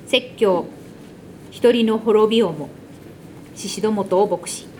説教一人の滅びをも宍戸元牧師。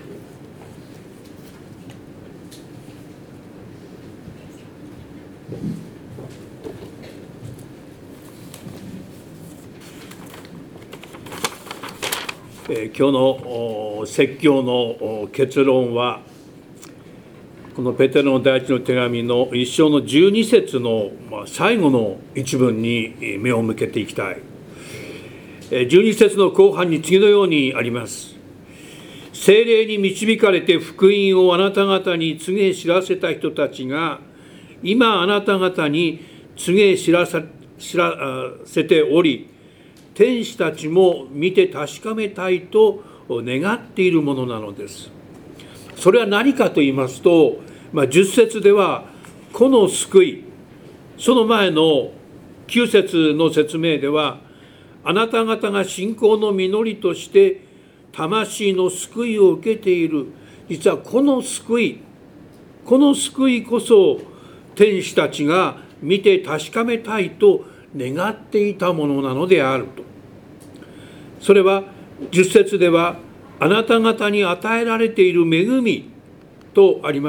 今日の説教の結論は、このペテロの第一の手紙の一章の12節の最後の一文に目を向けていきたい。12節の後半に次のようにあります。聖霊に導かれて福音をあなた方に告げ知らせた人たちが、今あなた方に告げ知らせており、天使たちも見て確かめたいと願っているものなのです。それは何かと言いますと、10節ではこの救い、その前の9節の説明では、あなた方が信仰の実りとして魂の救いを受けている。実はこの救いこそ天使たちが見て確かめたいと願っていたものなのであると。それは10節ではあなた方に与えられている恵みとあり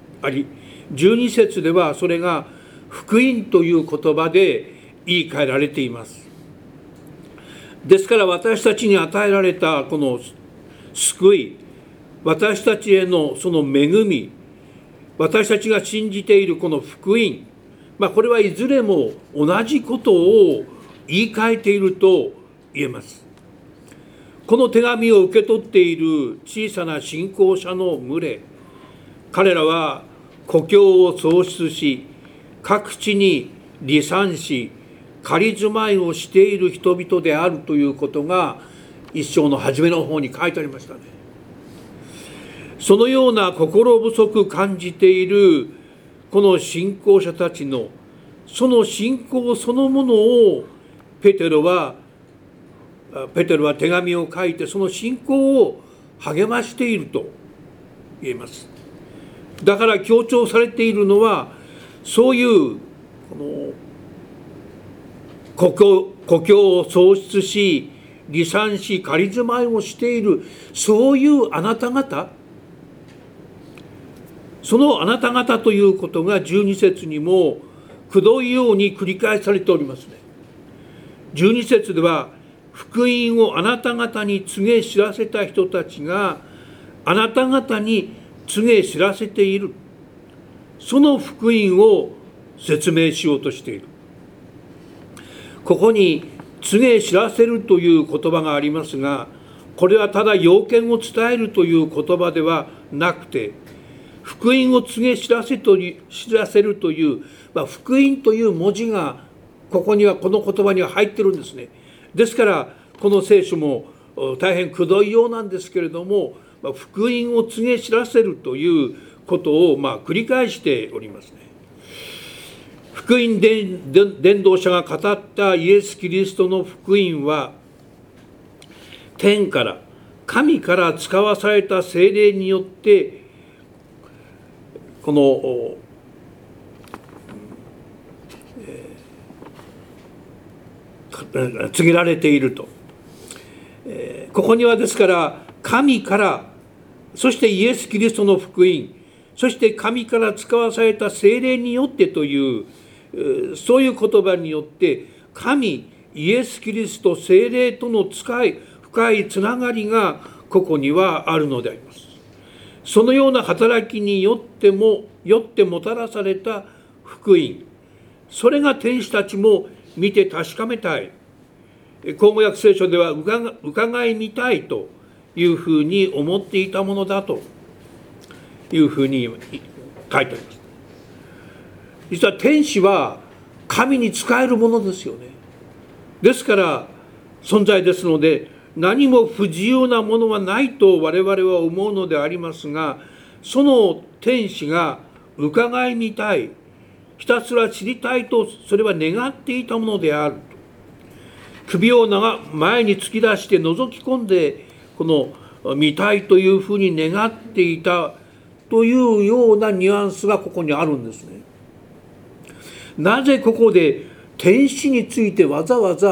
12節ではそれが福音という言葉で言い換えられています。ですから私たちに与えられたこの救い、私たちへのその恵み、私たちが信じているこの福音、これはいずれも同じことを言い換えていると言えます。この手紙を受け取っている小さな信仰者の群れ、彼らは故郷を喪失し、各地に離散し、仮住まいをしている人々であるということが一章の初めの方に書いてありましたね。そのような心細く感じているこの信仰者たちのその信仰そのものをペテロは手紙を書いてその信仰を励ましていると言えます。だから強調されているのは、そういう故郷を喪失し離散し仮住まいをしているそういうあなた方、そのあなた方ということが12節にもくどいように繰り返されておりますね。12節では福音をあなた方に告げ知らせた人たちがあなた方に告げ知らせている、その福音を説明しようとしている。ここに告げ知らせるという言葉がありますが、これはただ要件を伝えるという言葉ではなくて、福音を告げ知らせるという、福音という文字がこの言葉には入ってるんですね。ですからこの聖書も大変くどいようなんですけれども、福音を告げ知らせるということを繰り返しておりますね。福音伝道者が語ったイエス・キリストの福音は、天から神から使わされた聖霊によってこの告げられていると。ここにはですから神から、そしてイエス・キリストの福音、そして神から使わされた聖霊によってという、そういう言葉によって神、イエス・キリスト、聖霊との深いつながりがここにはあるのであります。そのような働きによってもたらされた福音、それが天使たちも見て確かめたい、口語訳聖書では伺い見たいというふうに思っていたものだというふうに書いてあります。実は天使は神に仕えるものですよね。ですから存在ですので、何も不自由なものはないと我々は思うのでありますが、その天使が伺い見たい、ひたすら知りたいとそれは願っていたものである。首を前に突き出して覗き込んで見たいというふうに願っていたというようなニュアンスがここにあるんですね。なぜここで天使についてわざわざ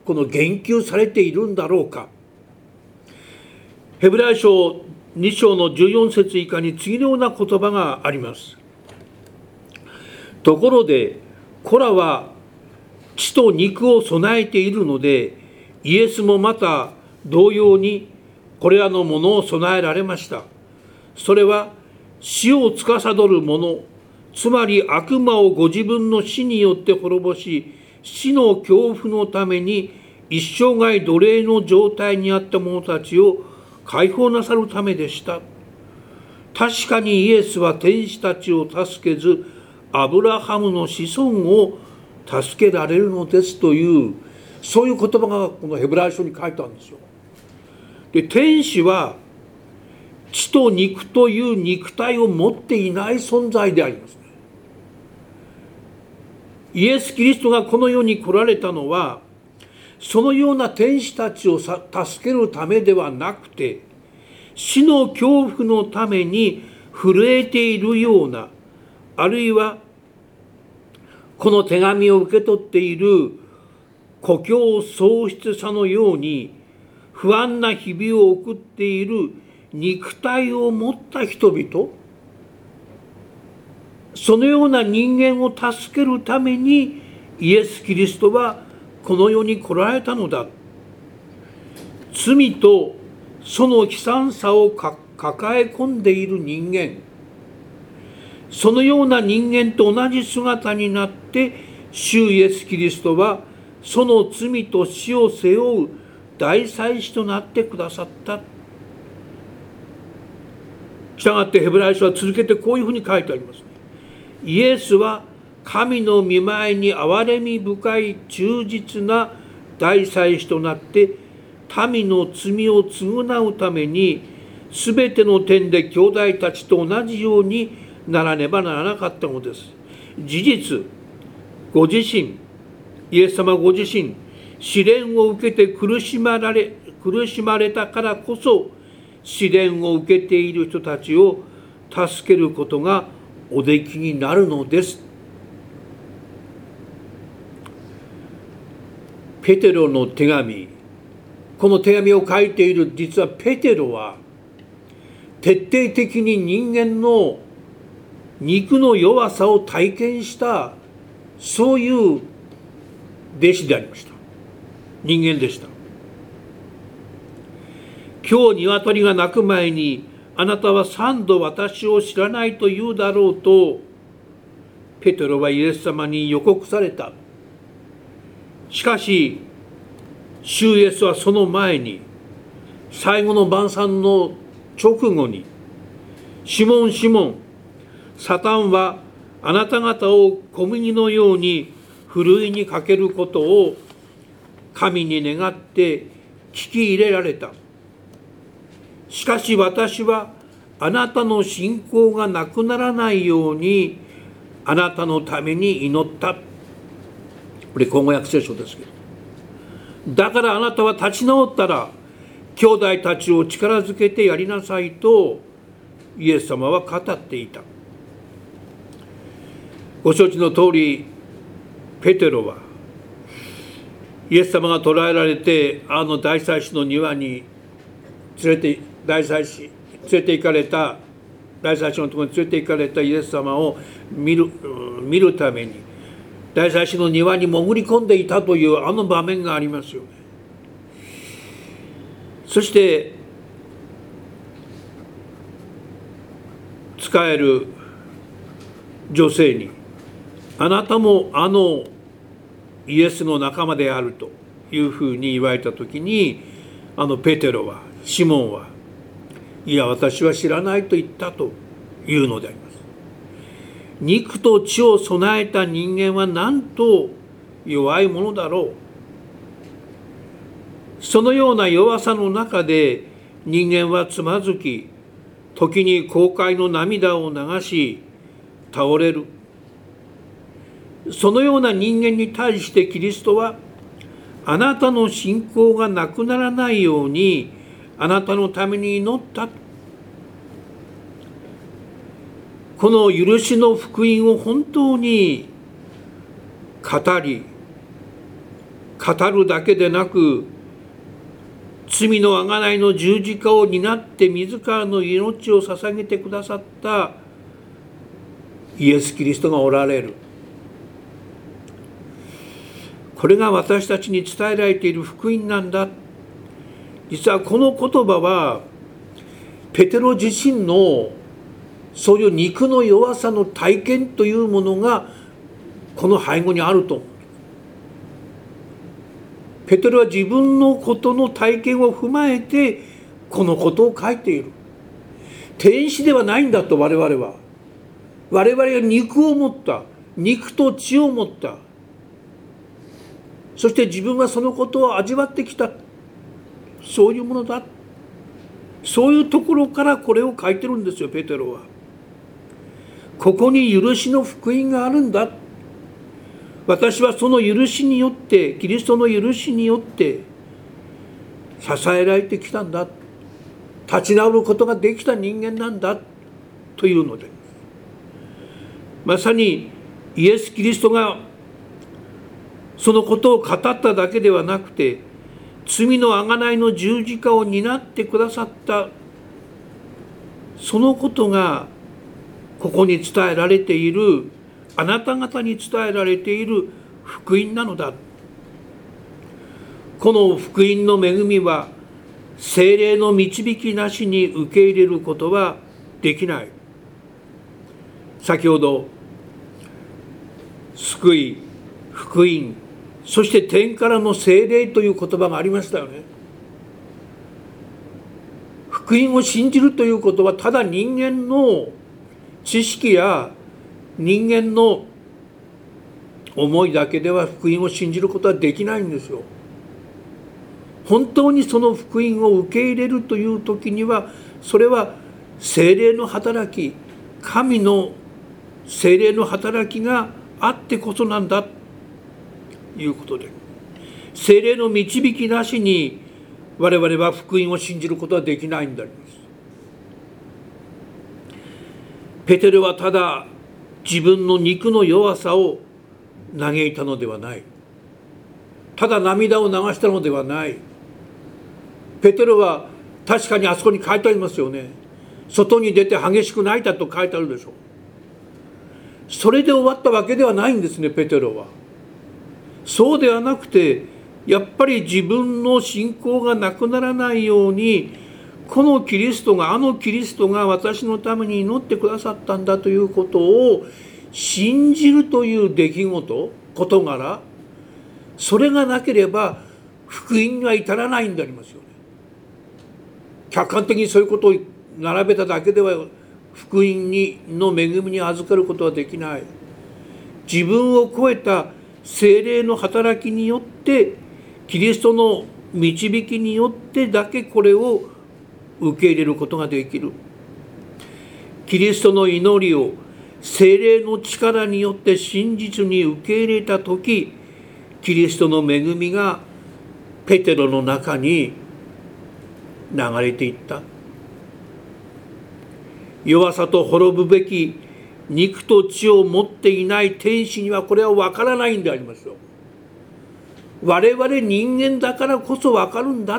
この言及されているんだろうか。ヘブライ書2章の14節以下に次のような言葉があります。ところで子らは血と肉を備えているので、イエスもまた同様にこれらのものを備えられました。それは死を司る者、つまり悪魔をご自分の死によって滅ぼし、死の恐怖のために一生涯奴隷の状態にあった者たちを解放なさるためでした。確かにイエスは天使たちを助けず、アブラハムの子孫を助けられるのですという、そういう言葉がこのヘブライ書に書いてあるんですよ。で、天使は血と肉という肉体を持っていない存在でありますね。イエス・キリストがこの世に来られたのは、そのような天使たちを助けるためではなくて、死の恐怖のために震えているような、あるいはこの手紙を受け取っている故郷喪失者のように不安な日々を送っている肉体を持った人々、そのような人間を助けるためにイエス・キリストはこの世に来られたのだ。罪とその悲惨さを抱え込んでいる人間、そのような人間と同じ姿になって主イエス・キリストはその罪と死を背負う大祭司となってくださった。したがってヘブライ書は続けてこういうふうに書いてあります。イエスは神の御前に憐れみ深い忠実な大祭司となって民の罪を償うためにすべての点で兄弟たちと同じようにならねばならなかったのです。事実、ご自身、イエス様ご自身、試練を受けて苦しまれたからこそ、試練を受けている人たちを助けることがおできになるのです。ペテロの手紙、この手紙を書いている実はペテロは徹底的に人間の肉の弱さを体験したそういう弟子でありました。人間でした。今日鶏が鳴く前にあなたは3度私を知らないと言うだろうとペテロはイエス様に予告された。しかし主イエスはその前に最後の晩餐の直後にシモンシモン、サタンはあなた方を小麦のようにふるいにかけることを神に願って聞き入れられた。しかし私はあなたの信仰がなくならないようにあなたのために祈った。これ口語訳聖書ですけど、だからあなたは立ち直ったら兄弟たちを力づけてやりなさいとイエス様は語っていた。ご承知の通りペテロはイエス様が捕らえられて大祭司の庭に連れて行かれた大祭司のところに連れて行かれたイエス様を見るために大祭司の庭に潜り込んでいたという場面がありますよね。そして仕える女性にあなたもイエスの仲間であるというふうに言われたときにペテロはシモンはいや私は知らないと言ったというのであります。肉と血を備えた人間はなんと弱いものだろう。そのような弱さの中で人間はつまずき、時に後悔の涙を流し倒れる。そのような人間に対してキリストはあなたの信仰がなくならないようにあなたのために祈った。この許しの福音を本当に語り語るだけでなく、罪の贖いの十字架を担って自らの命を捧げてくださったイエス・キリストがおられる。これが私たちに伝えられている福音なんだ。実はこの言葉はペテロ自身のそういう肉の弱さの体験というものがこの背後にあると。ペテロは自分のことの体験を踏まえてこのことを書いている。天使ではないんだと。我々は肉を持った、肉と血を持った、そして自分はそのことを味わってきた、そういうものだ。そういうところからこれを書いてるんですよ、ペテロは。ここに許しの福音があるんだ。私はその許しによって、キリストの許しによって支えられてきたんだ。立ち直ることができた人間なんだというので、まさにイエス・キリストがそのことを語っただけではなくて、罪の贖いの十字架を担ってくださったそのことがここに伝えられている、あなた方に伝えられている福音なのだ。この福音の恵みは聖霊の導きなしに受け入れることはできない。先ほど救い、福音、そして天からの聖霊という言葉がありましたよね。福音を信じるということはただ人間の知識や人間の思いだけでは福音を信じることはできないんですよ。本当にその福音を受け入れるという時には、それは聖霊の働き、神の聖霊の働きがあってこそなんだということで、聖霊の導きなしに我々は福音を信じることはできないんであります。ペテロはただ自分の肉の弱さを嘆いたのではない。ただ涙を流したのではない。ペテロは確かにあそこに書いてありますよね。外に出て激しく泣いたと書いてあるでしょう。それで終わったわけではないんですね、ペテロは。そうではなくて、やっぱり自分の信仰がなくならないように、このキリストが、あのキリストが私のために祈ってくださったんだということを信じるという出来事、事柄、それがなければ福音には至らないんでありますよね。客観的にそういうことを並べただけでは福音の恵みに預かることはできない。自分を超えた聖霊の働きによって、キリストの導きによってだけこれを受け入れることができる。キリストの祈りを聖霊の力によって真実に受け入れたとき、キリストの恵みがペテロの中に流れていった。弱さと滅ぶべき肉と血を持っていない天使にはこれは分からないんでありますよ。我々人間だからこそ分かるんだ。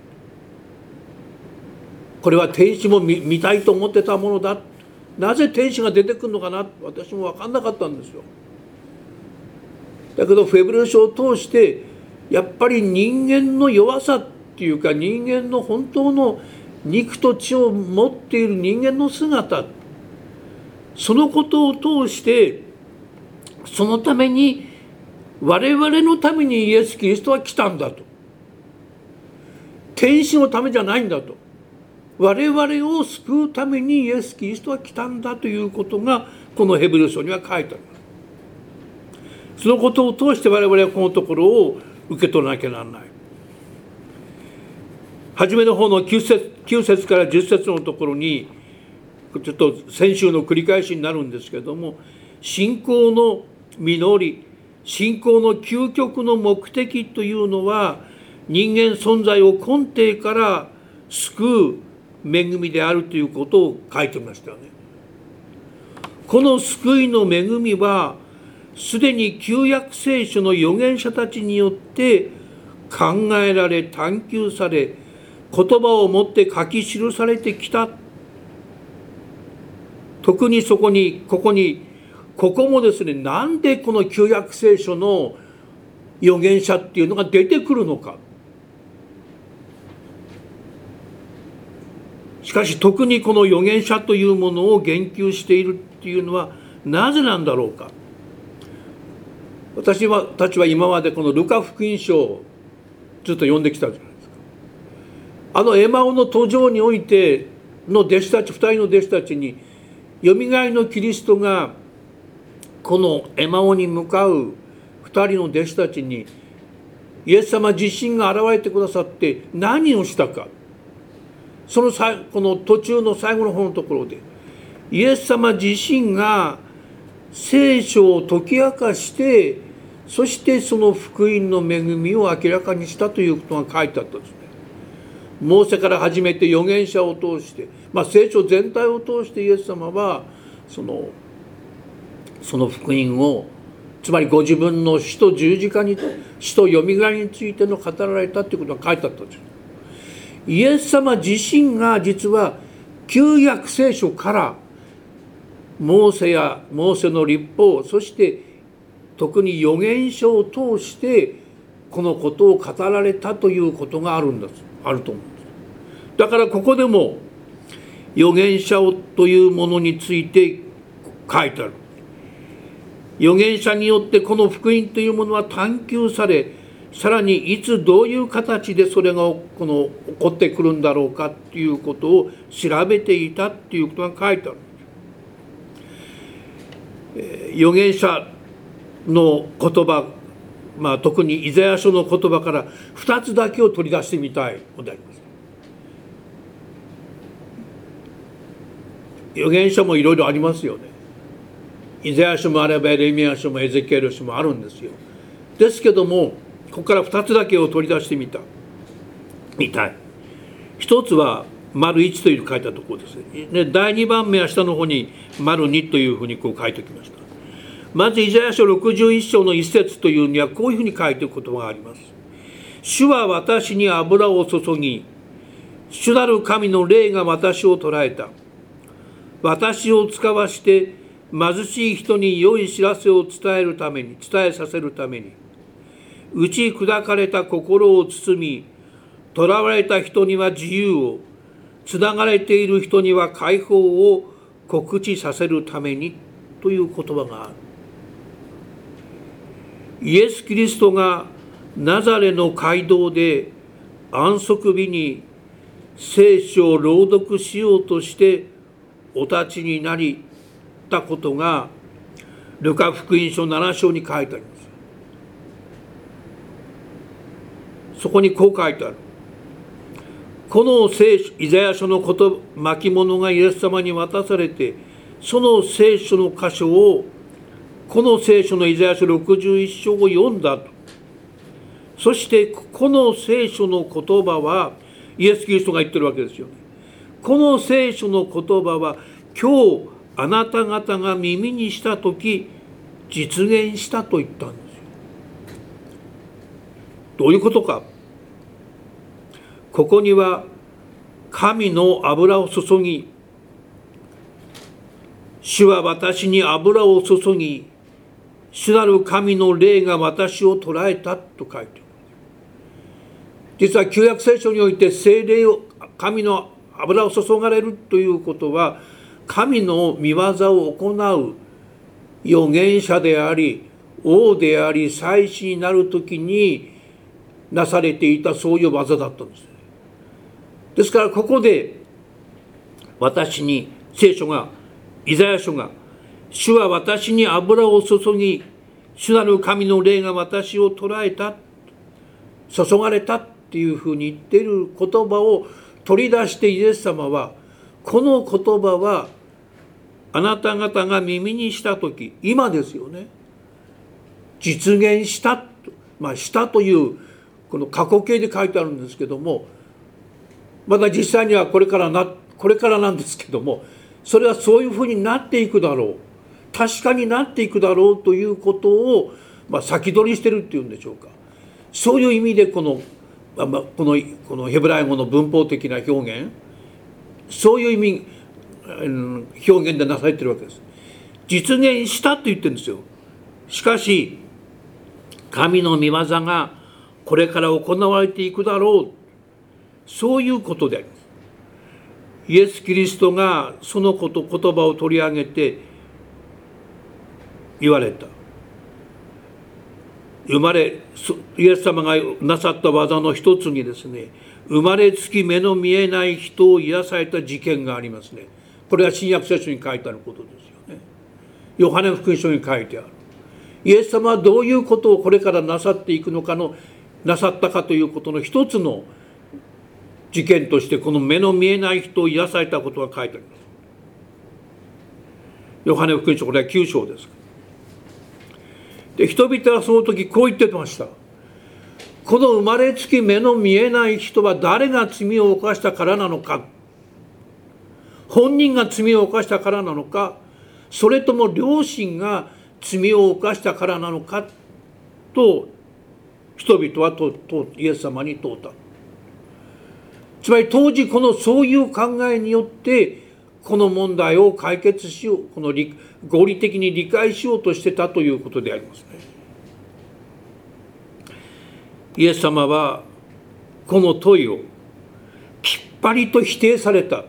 これは天使も 見たいと思ってたものだ。なぜ天使が出てくるのかな、私も分かんなかったんですよ。だけどフェブル書を通してやっぱり人間の弱さっていうか、人間の本当の肉と血を持っている人間の姿、そのことを通して、そのために我々のためにイエス・キリストは来たんだと。天使のためじゃないんだと。我々を救うためにイエス・キリストは来たんだということがこのヘブル書には書いてあります。そのことを通して我々はこのところを受け取らなきゃならない。初めの方の9節から10節のところに、ちょっと先週の繰り返しになるんですけれども、信仰の実り、信仰の究極の目的というのは、人間存在を根底から救う恵みであるということを書いてましたよね。この救いの恵みは、 すでに旧約聖書の預言者たちによって考えられ探求され、言葉をもって書き記されてきた。特にここもですね、なんでこの旧約聖書の預言者っていうのが出てくるのか。しかし特にこの預言者というものを言及しているっていうのはなぜなんだろうか。私たちは今までこのルカ福音書をずっと読んできたじゃないですか。エマオの途上においての弟子たち、2人の弟子たちによみがえりのキリストがこのエマオに向かう2人の弟子たちにイエス様自身が現れてくださって何をしたか。この途中の最後の方のところでイエス様自身が聖書を解き明かして、そしてその福音の恵みを明らかにしたということが書いてあったんですね。モーセから始めて預言者を通して、聖書全体を通してイエス様はその福音を、つまりご自分の死と十字架に、死とよみがえりについての語られたということが書いてあったんです。イエス様自身が実は旧約聖書からモーセの律法、そして特に預言書を通してこのことを語られたということがあると思うんです。だからここでも預言者というものについて書いてある。預言者によってこの福音というものは探求され、さらにいつどういう形でそれが起こってくるんだろうかということを調べていたということが書いてある。預言者の言葉、特にイザヤ書の言葉から2つだけを取り出してみたいのであります。預言書もいろいろありますよね。イザヤ書もあればエレミヤ書もエゼキエル書もあるんですよ。ですけどもここから2つだけを取り出してみたい。一つは丸1という書いたところですね。第2番目は下の方に丸2というふうに書いておきました。まずイザヤ書61章の一節というにはこういうふうに書いておく言葉があります。主は私に油を注ぎ、主なる神の霊が私を捉えた。私を使わして貧しい人に良い知らせを伝えさせるために、打ち砕かれた心を包み、囚われた人には自由を、つながれている人には解放を告知させるためにという言葉がある。イエス・キリストがナザレの街道で安息日に聖書を朗読しようとしてお立ちになったことがルカ福音書7章に書いてあります。そこにこう書いてある。このイザヤ書の巻物がイエス様に渡されて、その聖書の箇所を、この聖書のイザヤ書61章を読んだと。そしてこの聖書の言葉はイエス・キリストが言ってるわけですよね。この聖書の言葉は今日あなた方が耳にしたとき実現したと言ったんですよ。どういうことか。ここには神の油を注ぎ、主は私に油を注ぎ、主なる神の霊が私を捉えたと書いてある。実は旧約聖書において聖霊を、神の油を注がれるということは、神の御業を行う預言者であり、王であり、祭司になるときになされていたそういう技だったんです。ですからここで私に聖書が、イザヤ書が、主は私に油を注ぎ、主なる神の霊が私を捉えた、注がれたっていうふうに言っている言葉を取り出してイエス様は、この言葉はあなた方が耳にしたとき、今ですよね、実現した、したというこの過去形で書いてあるんですけども、まだ実際にはこれからなんですけども、それはそういうふうになっていくだろう。 確かになっていくだろうということを、先取りしてるっていうんでしょうか。そういう意味でこのヘブライ語の文法的な表現、そういう意味、表現でなされてるわけです。実現したと言ってるんですよ。しかし神の御業がこれから行われていくだろう、そういうことであります。イエス・キリストがその言葉を取り上げて言われた。イエス様がなさった技の一つにですね、生まれつき目の見えない人を癒された事件がありますね。これは新約聖書に書いてあることですよね。ヨハネ福音書に書いてある。イエス様はどういうことをこれからなさっていくのかなさったかということの一つの事件として、この目の見えない人を癒されたことが書いてあります。ヨハネ福音書、これは9章です。で、人々はその時こう言ってました。この生まれつき目の見えない人は誰が罪を犯したからなのか、本人が罪を犯したからなのか、それとも両親が罪を犯したからなのかと人々はイエス様に問うた。つまり当時そういう考えによってこの問題を解決しよう、合理的に理解しようとしてたということでありますね。イエス様はこの問いをきっぱりと否定された。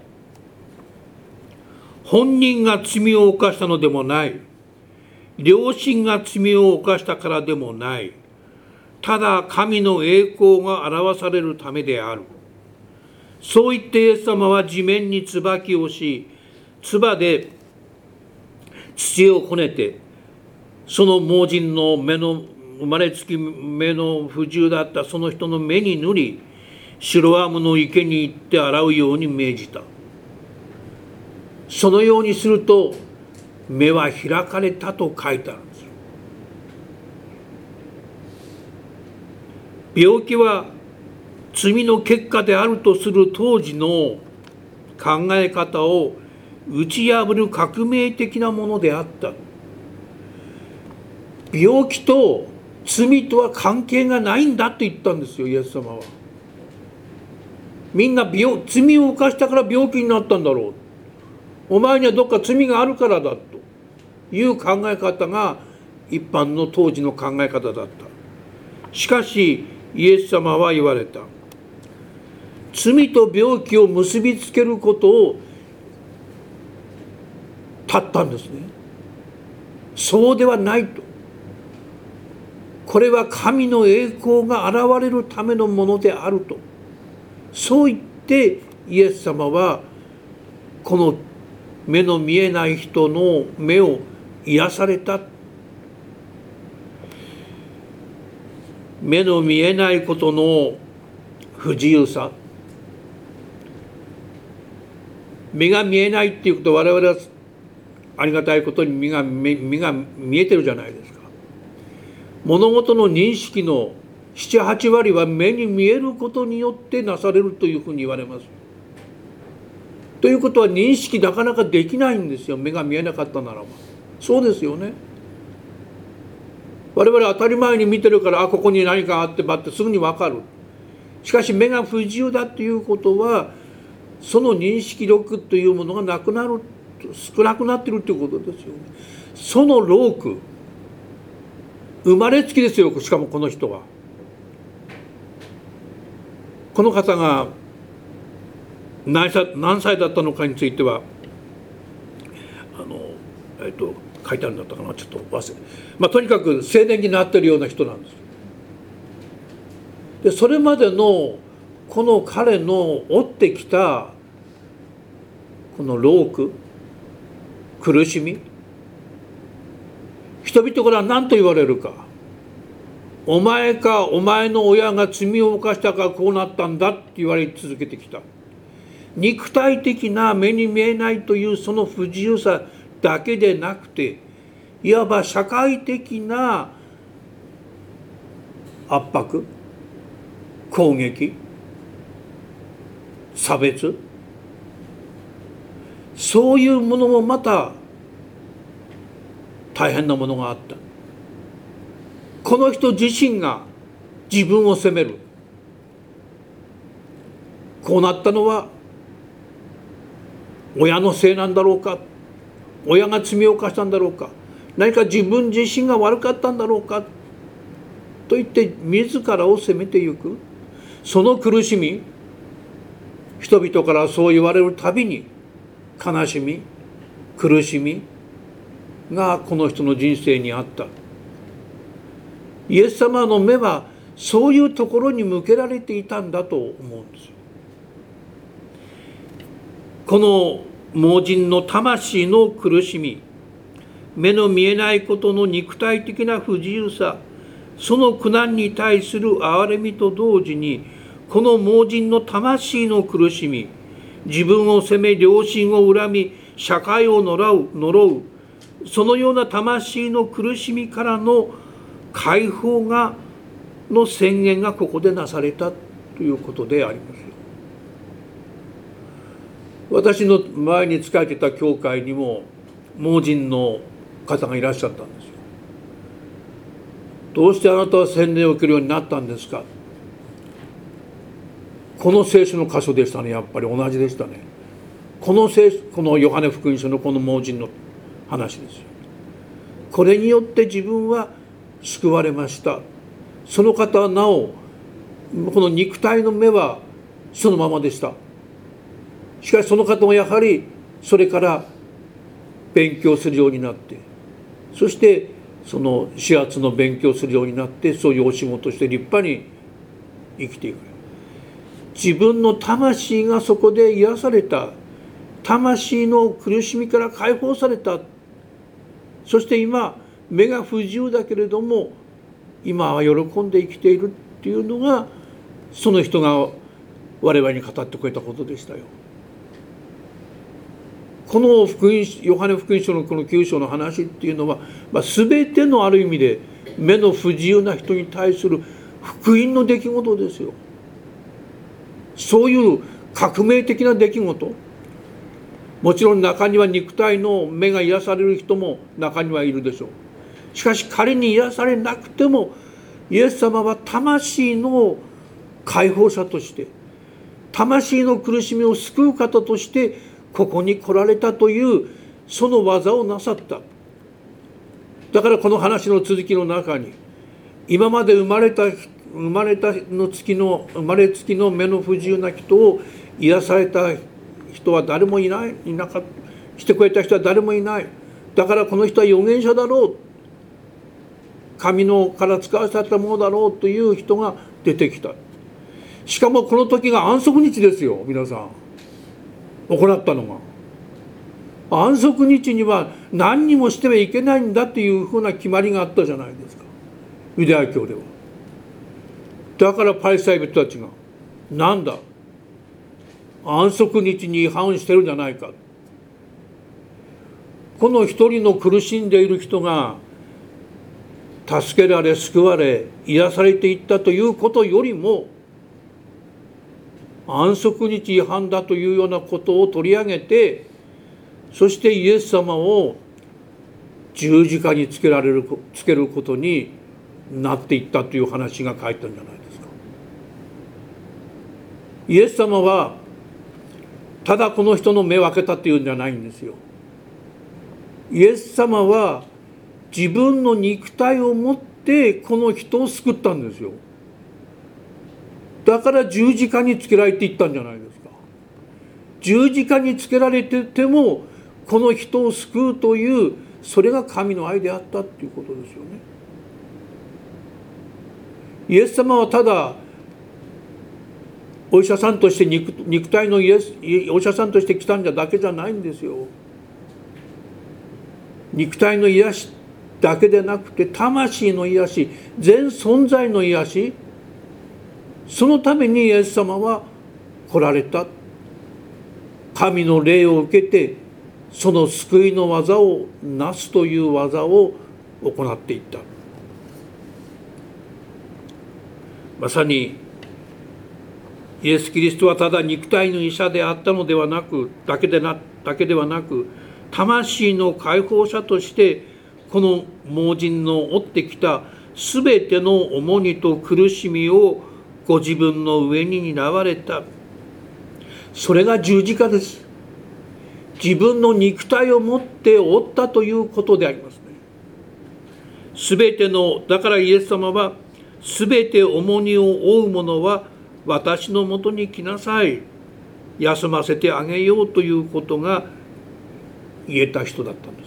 本人が罪を犯したのでもない。両親が罪を犯したからでもない。ただ神の栄光が表されるためである。そう言ってイエス様は地面に椿をし、唾で土をこねて、その盲人の生まれつき目の不自由だったその人の目に塗り、シロアムの池に行って洗うように命じた。そのようにすると目は開かれたと書いてあるんです。病気は罪の結果であるとする当時の考え方を打ち破る革命的なものであった。病気と罪とは関係がないんだと言ったんですよ、イエス様は。みんな罪を犯したから病気になったんだろう。お前にはどっか罪があるからだという考え方が一般の当時の考え方だった。しかしイエス様は言われた。罪と病気を結びつけることを断ったんですね。そうではないと。これは神の栄光が現れるためのものであると。そう言ってイエス様はこの目の見えない人の目を癒された。目の見えないことの不自由さ、目が見えないっていうことは我々はありがたいことに目が見えてるじゃないですか。物事の認識の 7,8 割は目に見えることによってなされるというふうに言われます。ということは認識なかなかできないんですよ、目が見えなかったならば。そうですよね。我々は当たり前に見てるから、ここに何かあってばってすぐに分かる。しかし目が不自由だということは、その認識力というものがなくなる、少なくなっているということですよね。その労苦、生まれつきですよ。しかもこの人は、この方が何歳だったのかについては書いてあるんだったかな、ちょっと忘れ、とにかく青年になっているような人なんです。でそれまでのこの彼の負ってきたこの労苦、苦しみ、人々から何と言われるか。お前かお前の親が罪を犯したからこうなったんだって言われ続けてきた。肉体的な目に見えないというその不自由さだけでなくて、いわば社会的な圧迫、攻撃、差別、そういうものもまた大変なものがあった。この人自身が自分を責める。こうなったのは親のせいなんだろうか、親が罪を犯したんだろうか、何か自分自身が悪かったんだろうかと言って自らを責めていく。その苦しみ、人々からそう言われるたびに悲しみ、苦しみがこの人の人生にあった。イエス様の目はそういうところに向けられていたんだと思うんですよ。この盲人の魂の苦しみ、目の見えないことの肉体的な不自由さ、その苦難に対する憐れみと同時に、この盲人の魂の苦しみ、自分を責め、良心を恨み、社会を呪う、そのような魂の苦しみからの解放の宣言がここでなされたということであります。私の前に仕えていた教会にも盲人の方がいらっしゃったんですよ。どうしてあなたは洗礼を受けるようになったんですか。この聖書の箇所でしたね。やっぱり同じでしたね。このヨハネ福音書のこの盲人の話ですよ。これによって自分は救われました。その方はなおこの肉体の目はそのままでした。しかしその方もやはりそれから勉強するようになって、そしてその始発の勉強するようになって、そういうお仕事をして立派に生きていく。自分の魂がそこで癒された。魂の苦しみから解放された。そして今目が不自由だけれども今は喜んで生きているっていうのが、その人が我々に語ってくれたことでしたよ。このヨハネ福音書のこの9章の話っていうのは、全てのある意味で目の不自由な人に対する福音の出来事ですよ。そういう革命的な出来事。もちろん中には肉体の目が癒される人も中にはいるでしょう。しかし仮に癒されなくても、イエス様は魂の解放者として、魂の苦しみを救う方としてここに来られたというその技をなさった。だからこの話の続きの中に、今まで生まれつきの目の不自由な人を癒された人は誰もいなかった。してくれた人は誰もいない。だからこの人は預言者だろう、神のから使わされたものだろうという人が出てきた。しかもこの時が安息日ですよ。皆さん行ったのが安息日には何にもしてはいけないんだというふうな決まりがあったじゃないですか、ユダヤ教では。だからパリサイ人たちがなんだ、安息日に違反してるんじゃないか。この一人の苦しんでいる人が助けられ救われ癒されていったということよりも、安息日違反だというようなことを取り上げて、そしてイエス様を十字架につけることになっていったという話が書いてあるんじゃないですか。イエス様はただこの人の目を開けたというんじゃないんですよ。イエス様は自分の肉体を持ってこの人を救ったんですよ。だから十字架につけられていったんじゃないですか。十字架につけられててもこの人を救うという、それが神の愛であったということですよね。イエス様はただお医者さんとして肉体のお医者さんとして来たんだけじゃないんですよ。肉体の癒しだけでなくて魂の癒し、全存在の癒し、そのためにイエス様は来られた。神の霊を受けてその救いの技をなすという技を行っていった。まさにイエス・キリストはただ肉体の医者であったのではなくだけではなく、魂の解放者としてこの盲人の負ってきたすべての重荷と苦しみをご自分の上に担われた。それが十字架です。自分の肉体を持って負ったということでありますね。すべての、だからイエス様は、すべて重荷を負う者は私のもとに来なさい。休ませてあげようということが言えた人だったんです。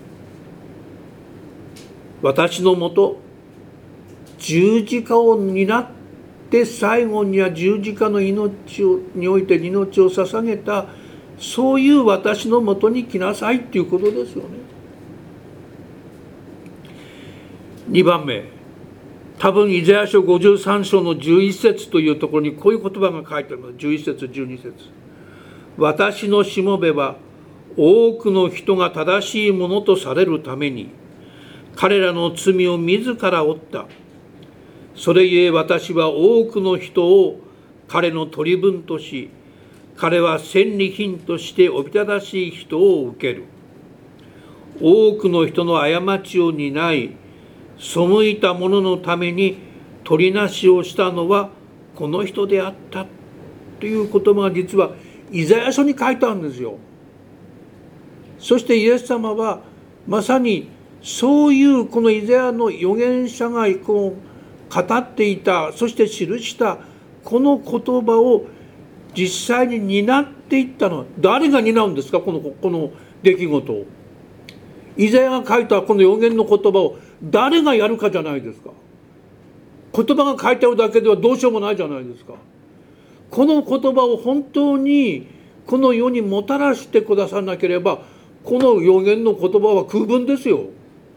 私のもと、十字架を担って最後には十字架の命において命を捧げた、そういう私のもとに来なさいっていうことですよね。2番目、多分イザヤ書53章の11節というところにこういう言葉が書いてあります。11節12節。私のしもべは多くの人が正しいものとされるために彼らの罪を自ら負った。それゆえ私は多くの人を彼の取り分とし、彼は戦利品としておびただしい人を受ける。多くの人の過ちを担い、背いた者のために取りなしをしたのはこの人であったという言葉が実はイザヤ書に書いてあるんですよ。そしてイエス様はまさにそういうこのイザヤの預言者がこう語っていた、そして記したこの言葉を実際に担っていったのは誰が担うんですか。この出来事を、イザヤが書いたこの預言の言葉を誰がやるかじゃないですか。言葉が書いてあるだけではどうしようもないじゃないですか。この言葉を本当にこの世にもたらしてくださらなければ、この預言の言葉は空文ですよ。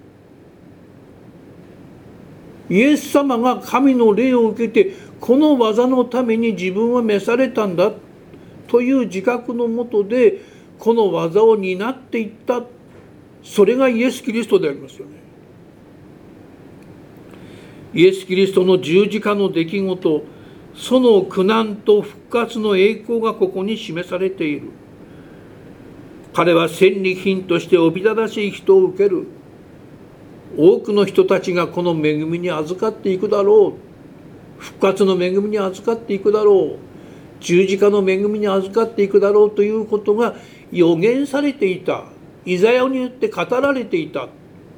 イエス様が神の霊を受けてこの技のために自分は召されたんだという自覚のもとでこの技を担っていった。それがイエス・キリストでありますよね。イエス・キリストの十字架の出来事、その苦難と復活の栄光がここに示されている。彼は戦利品としておびただしい人を受ける。多くの人たちがこの恵みに預かっていくだろう。復活の恵みに預かっていくだろう。十字架の恵みに預かっていくだろうということが予言されていた。イザヤによって語られていた。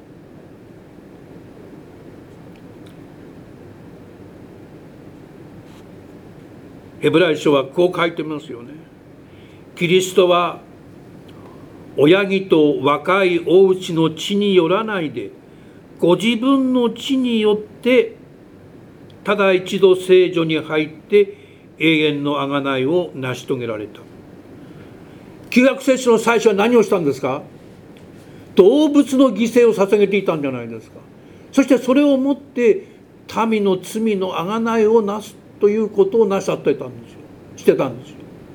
ヘブライ書はこう書いてますよね。キリストは親木と若いお家の血によらないで、ご自分の血によってただ一度聖所に入って永遠の贖いを成し遂げられた。旧約聖書の最初は何をしたんですか。動物の犠牲を捧げていたんじゃないですか。そしてそれをもって民の罪の贖いをなすということをなさってたんですよ。してたんですよ。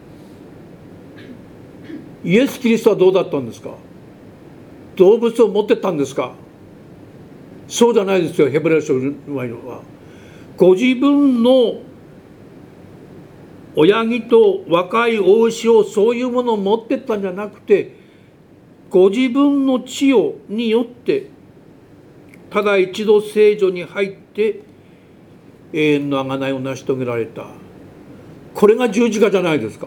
イエス・キリストはどうだったんですか。動物を持ってったんですか。そうじゃないですよ。ヘブライ書はご自分の親木と若いお牛をそういうものを持ってったんじゃなくて、ご自分の血によってただ一度聖所に入って永遠の贖いを成し遂げられた。これが十字架じゃないですか。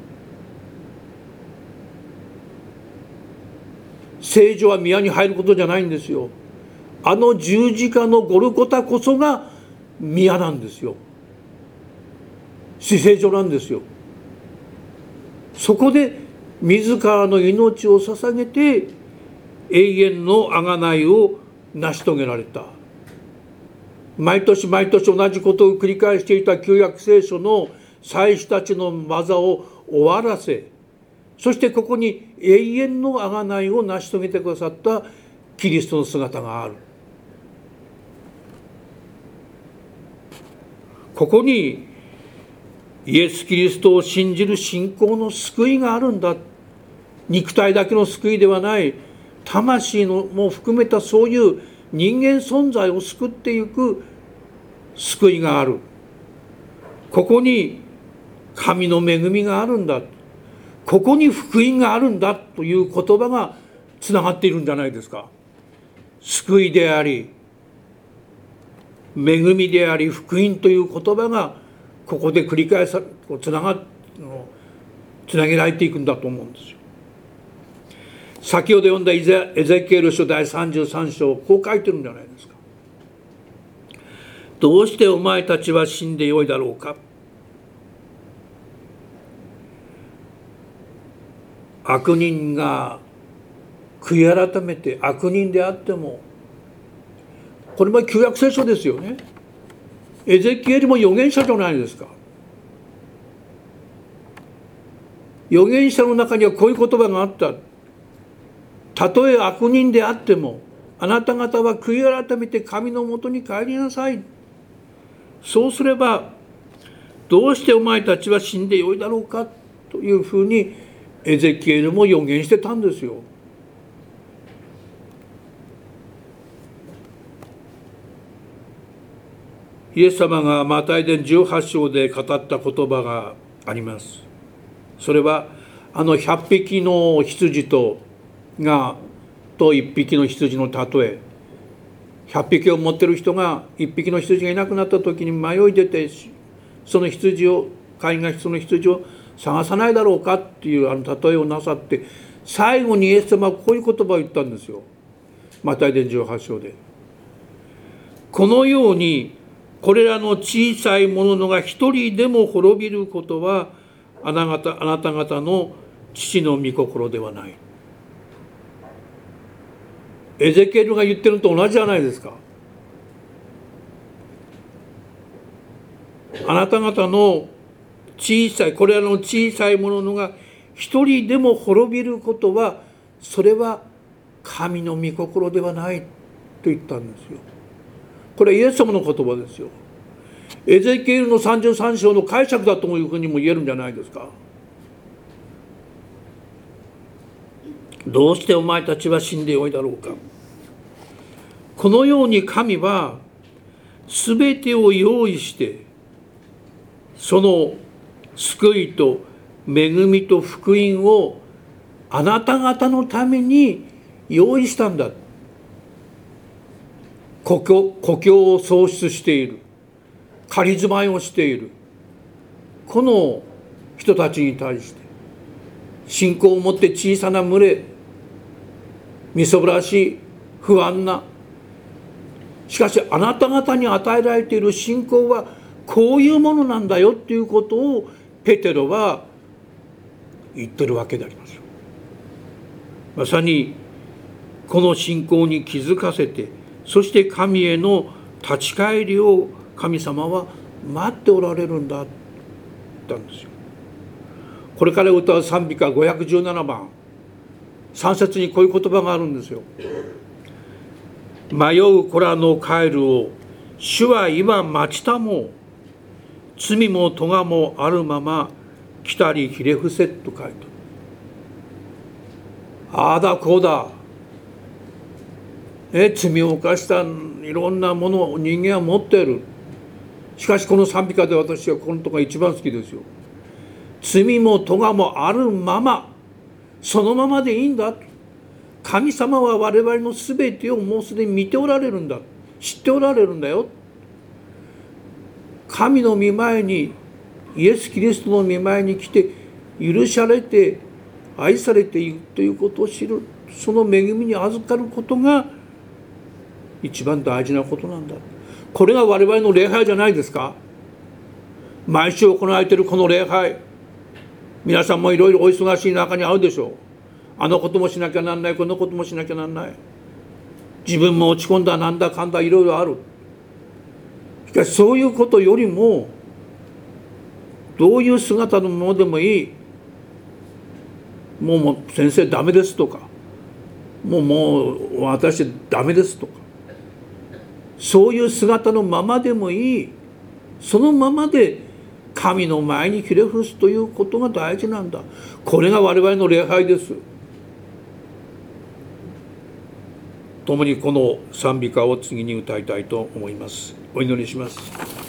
聖所は宮に入ることじゃないんですよ。あの十字架のゴルゴタこそが宮なんですよ。至聖所なんですよ。そこで自らの命を捧げて永遠の贖いを成し遂げられた。毎年毎年同じことを繰り返していた旧約聖書の祭司たちの技を終わらせ、そしてここに永遠の贖いを成し遂げてくださったキリストの姿がある。ここにイエス・キリストを信じる信仰の救いがあるんだ。肉体だけの救いではない、魂のも含めたそういう人間存在を救っていく救いがある。ここに神の恵みがあるんだ。ここに福音があるんだという言葉がつながっているんじゃないですか。 救いであり、恵みであり、福音という言葉がここで繰り返さつなげられていくんだと思うんですよ。先ほど読んだエゼキエル書第33章、こう書いてるんじゃないですか。どうしてお前たちは死んでよいだろうか。悪人が悔い改めて、悪人であっても、これも旧約聖書ですよね。エゼキエルも預言者じゃないですか。預言者の中にはこういう言葉があった。たとえ悪人であっても、あなた方は悔い改めて神のもとに帰りなさい。そうすれば、どうしてお前たちは死んでよいだろうかというふうにエゼキエルも預言してたんですよ。イエス様がマタイ伝18章で語った言葉があります。それは100匹の羊と1匹の羊の例え。100匹を持ってる人が1匹の羊がいなくなった時に迷い出て、飼いがその羊を探さないだろうかっていう例えをなさって、最後にイエス様はこういう言葉を言ったんですよ。マタイ伝18章で。このようにこれらの小さいものが一人でも滅びることはあなた方の父の御心ではない。エゼキエルが言ってるのと同じじゃないですか。あなた方のこれらの小さいものが一人でも滅びることは、それは神の御心ではないと言ったんですよ。これはイエス様の言葉ですよ。エゼキエルの33章の解釈だというふうにも言えるんじゃないですか。どうしてお前たちは死んでよいだろうか。このように神はすべてを用意して、その救いと恵みと福音をあなた方のために用意したんだ。故郷を創出している、仮住まいをしているこの人たちに対して、信仰を持って小さな群れ、みそぼらしい不安な、しかしあなた方に与えられている信仰はこういうものなんだよっていうことをペテロは言ってるわけであります。まさにこの信仰に気づかせて、そして神への立ち返りを神様は待っておられるんだって言ったんですよ。これから歌う賛美歌517番3節にこういう言葉があるんですよ。迷う子らの帰るを主は今待ちたも、罪も咎もあるまま来たりひれ伏せと書いてある。ああだこうだ、罪を犯したいろんなものを人間は持っている。しかしこの賛美歌で私はこのところが一番好きですよ。罪も咎もあるまま、そのままでいいんだ。神様は我々のすべてをもうすでに見ておられるんだ、知っておられるんだよ。神の御前に、イエス・キリストの御前に来て許されて愛されているということを知る、その恵みに預かることが一番大事なことなんだ。これが我々の礼拝じゃないですか。毎週行われているこの礼拝、皆さんもいろいろお忙しい中にあるでしょう。あのこともしなきゃなんない、このこともしなきゃなんない、自分も落ち込んだ、なんだかんだいろいろある。しかしそういうことよりも、どういう姿のものでもいい、もう先生ダメですとか、もう私ダメですとか、そういう姿のままでもいい、そのままで神の前にひれ伏すということが大事なんだ。これが我々の礼拝です。共にこの賛美歌を次に歌いたいと思います。お祈りします。